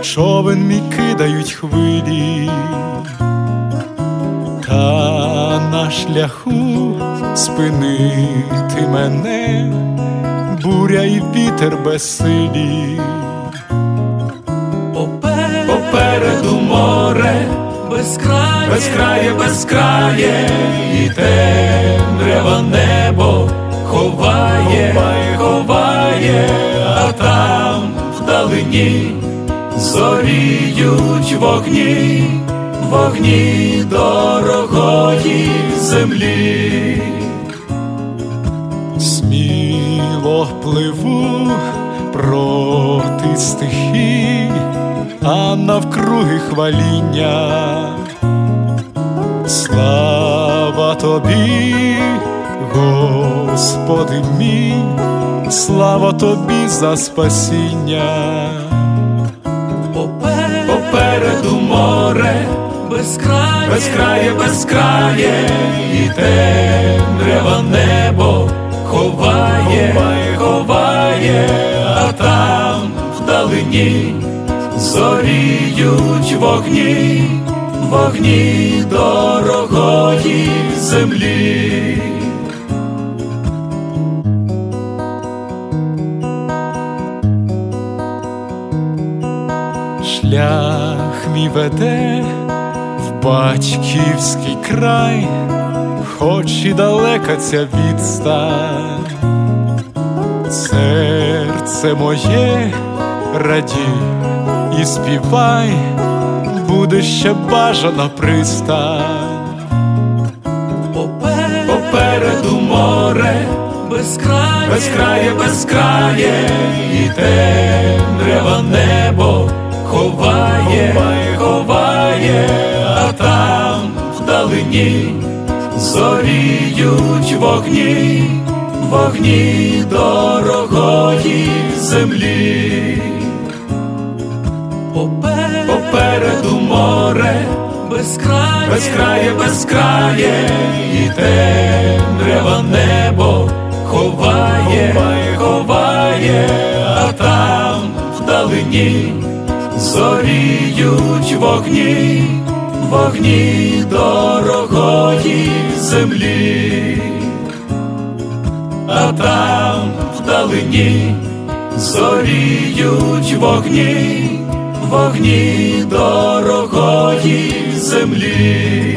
човен мій кидають хвилі, та на шляху спинити мене буря і вітер безсилі. Попереду море безкрає, безкрає, і темрява небо ховає, а там вдалині зоріють вогні дорогої землі. Сміло пливу проти стихій, а навкруги хваління. Слава Тобі, Господи мій, слава Тобі за спасіння. Попереду море безкрає, і темрява небо ховає, а там вдалині зоріють вогні дорогої землі. Шлях мій веде в батьківський край, хоч і далека ця відстань. Серце моє, радій і співай, буде ще бажана пристань. Попереду море безкрає, і темрява небо ховає, а там вдалині зоріють вогні дорогої землі. Попереду море безкрає, і темрява небо ховає, а там вдалині зоріють вогні дорогої землі. А там вдалині зоріють вогні дорогої землі.